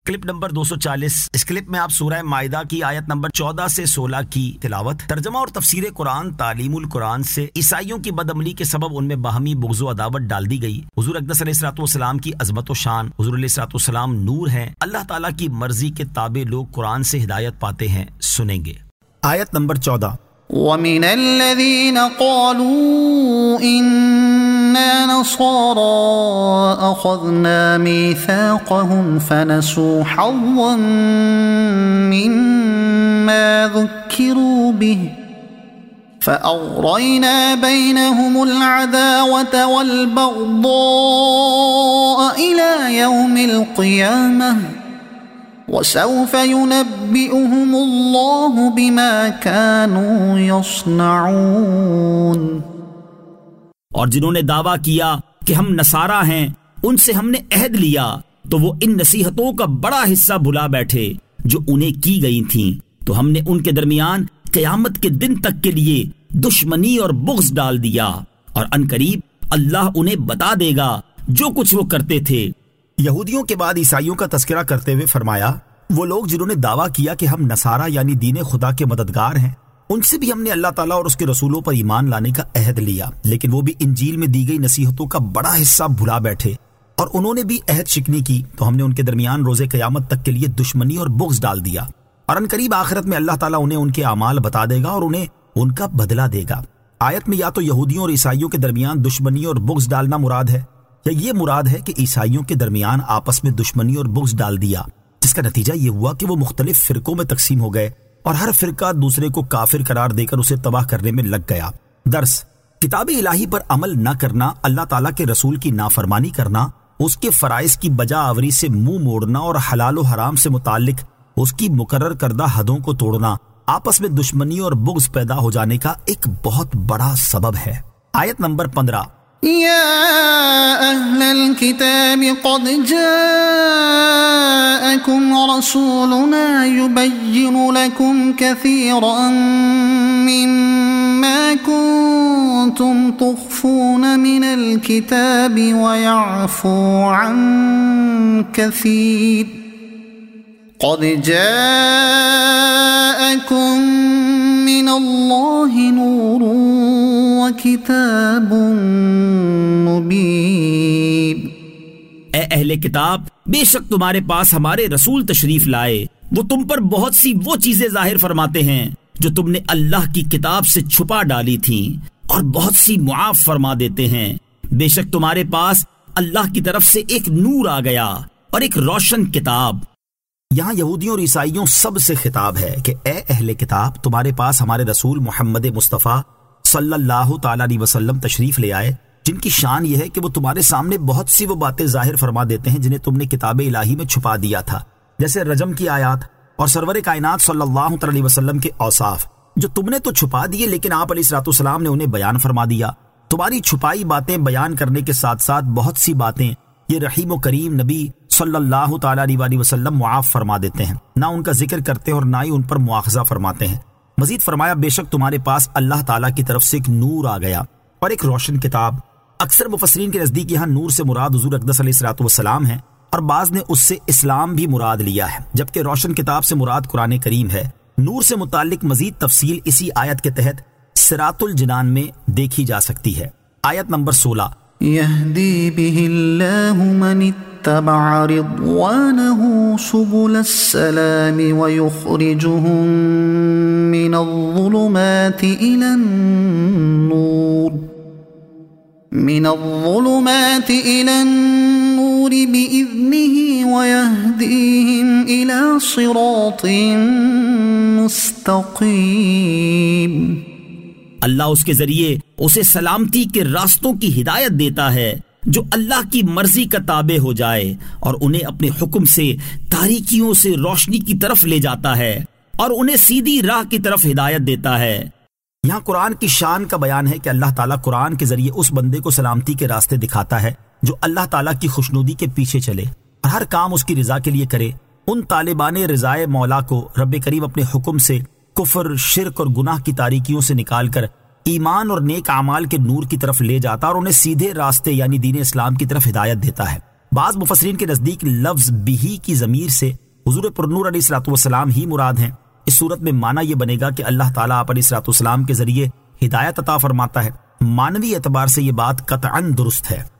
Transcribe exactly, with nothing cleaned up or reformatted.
Clip number دو سو چالیس۔ اس clip میں آپ سورہ مائدہ کی آیت نمبر چودہ سے سولہ کی تلاوت، ترجمہ اور تفسیر قرآن، تعلیم القرآن سے عیسائیوں کی بدعملی کے سبب ان میں باہمی بغض و عداوت ڈال دی گئی۔ حضور اقدس علیہ الصلوۃ والسلام کی عظمت و شان، حضور علیہ الصلوۃ والسلام نور ہیں، اللہ تعالیٰ کی مرضی کے تابع لوگ قرآن سے ہدایت پاتے ہیں۔ سنیں گے آیت نمبر چودہ۔ وَمِنَ الَّذِينَ قَالُوا إِنَّا نَصَارَىٰ أَخَذْنَا مِيثَاقَهُمْ فَنَسُوا حَظًّا مِّمَّا ذُكِّرُوا بِهِ فَأَغْرَيْنَا بَيْنَهُمُ الْعَدَاوَةَ وَالْبَغْضَاءَ إِلَىٰ يَوْمِ الْقِيَامَةِ وَسَوْفَ يُنَبِّئُهُمُ اللَّهُ بِمَا كَانُوا يَصْنَعُونَ۔ اور جنہوں نے دعویٰ کیا کہ ہم نصارہ ہیں، ان سے ہم نے عہد لیا تو وہ ان نصیحتوں کا بڑا حصہ بھلا بیٹھے جو انہیں کی گئی تھیں، تو ہم نے ان کے درمیان قیامت کے دن تک کے لیے دشمنی اور بغض ڈال دیا، اور عنقریب اللہ انہیں بتا دے گا جو کچھ وہ کرتے تھے۔ یہودیوں کے بعد عیسائیوں کا تذکرہ کرتے ہوئے فرمایا، وہ لوگ جنہوں نے دعویٰ کیا کہ ہم نصارہ یعنی دین خدا کے مددگار ہیں، ان سے بھی ہم نے اللہ تعالیٰ اور اس کے رسولوں پر ایمان لانے کا عہد لیا، لیکن وہ بھی انجیل میں دی گئی نصیحتوں کا بڑا حصہ بھلا بیٹھے اور انہوں نے بھی عہد شکنی کی، تو ہم نے ان کے درمیان روز قیامت تک کے لیے دشمنی اور بغض ڈال دیا، اور عنقریب آخرت میں اللہ تعالیٰ انہیں ان کے اعمال بتا دے گا اور انہیں ان کا بدلہ دے گا۔ آیت میں یا تو یہودیوں اور عیسائیوں کے درمیان دشمنی اور بغض ڈالنا مراد ہے، یا یہ مراد ہے کہ عیسائیوں کے درمیان آپس میں دشمنی اور بغض ڈال دیا، جس کا نتیجہ یہ ہوا کہ وہ مختلف فرقوں میں تقسیم ہو گئے اور ہر فرقہ دوسرے کو کافر قرار دے کر اسے تباہ کرنے میں لگ گیا۔ درس: کتاب الہی پر عمل نہ کرنا، اللہ تعالیٰ کے رسول کی نافرمانی کرنا، اس کے فرائض کی بجا آوری سے منہ موڑنا اور حلال و حرام سے متعلق اس کی مقرر کردہ حدوں کو توڑنا آپس میں دشمنی اور بغض پیدا ہو جانے کا ایک بہت بڑا سبب ہے۔ آیت نمبر پندرہ۔ يا أهل الكتاب قد جاءكم رسولنا يبين لكم كثيرا مما كنتم تخفون من الكتاب ويعفو عن كثير قد جاءكم من الله نور وكتاب مبين۔ اے اہل کتاب، بے شک تمہارے پاس ہمارے رسول تشریف لائے، وہ تم پر بہت سی وہ چیزیں ظاہر فرماتے ہیں جو تم نے اللہ کی کتاب سے چھپا ڈالی تھیں، اور بہت سی معاف فرما دیتے ہیں۔ بے شک تمہارے پاس اللہ کی طرف سے ایک نور آ گیا اور ایک روشن کتاب۔ یہاں یہودیوں اور عیسائیوں سب سے خطاب ہے کہ اے اہل کتاب، تمہارے پاس ہمارے رسول محمد مصطفیٰ صلی اللہ تعالیٰ علیہ وسلم تشریف لے آئے، جن کی شان یہ ہے کہ وہ تمہارے سامنے بہت سی وہ باتیں ظاہر فرما دیتے ہیں جنہیں تم نے کتاب الہی میں چھپا دیا تھا، جیسے رجم کی آیات اور سرور کائنات صلی اللہ تعالیٰ علیہ وسلم کے اوصاف، جو تم نے تو چھپا دیے لیکن آپ علیہ الصلوۃ والسلام نے انہیں بیان فرما دیا۔ تمہاری چھپائی باتیں بیان کرنے کے ساتھ ساتھ بہت سی باتیں یہ رحیم و کریم نبی صلی اللہ تعالیٰ علیہ وسلم معاف فرما دیتے ہیں، نہ ان کا ذکر کرتے اور نہ ہی ان پر مواخذہ فرماتے ہیں۔ مزید فرمایا، بے شک تمہارے پاس اللہ تعالیٰ کی طرف سے ایک نور آ گیا اور ایک روشن کتاب۔ اکثر مفسرین کے نزدیک یہاں نور سے مراد حضور اقدس علیہ الصلوۃ والسلام ہے، اور بعض نے اس سے اسلام بھی مراد لیا ہے، جبکہ روشن کتاب سے مراد قرآن کریم ہے۔ نور سے متعلق مزید تفصیل اسی آیت کے تحت صراط الجنان میں دیکھی جا سکتی ہے۔ آیت نمبر سولہ۔ يهدي به الله من اتبع رضوانه سبل السلام ويخرجهم من الظلمات إلى النور من الظلمات إلى النور بإذنه ويهديهم إلى صراط مستقيم۔ اللہ اس کے ذریعے اسے سلامتی کے راستوں کی ہدایت دیتا ہے جو اللہ کی مرضی کا تابع ہو جائے، اور انہیں اپنے حکم سے تاریکیوں سے روشنی کی طرف لے جاتا ہے اور انہیں سیدھی راہ کی طرف ہدایت دیتا ہے۔ یہاں قرآن کی شان کا بیان ہے کہ اللہ تعالیٰ قرآن کے ذریعے اس بندے کو سلامتی کے راستے دکھاتا ہے جو اللہ تعالیٰ کی خوشنودی کے پیچھے چلے اور ہر کام اس کی رضا کے لیے کرے۔ ان طالبان رضائے مولا کو رب کریم اپنے حکم سے کفر، شرک اور گناہ کی تاریکیوں سے نکال کر ایمان اور نیک اعمال کے نور کی طرف لے جاتا اور انہیں سیدھے راستے یعنی دین اسلام کی طرف ہدایت دیتا ہے۔ بعض مفسرین کے نزدیک لفظ بہی کی ضمیر سے حضور پرنور علیہ الصلوۃ والسلام ہی مراد ہیں۔ اس صورت میں معنی یہ بنے گا کہ اللہ تعالیٰ آپ علیہ الصلوۃ والسلام کے ذریعے ہدایت عطا فرماتا ہے۔ معنوی اعتبار سے یہ بات قطعاً درست ہے۔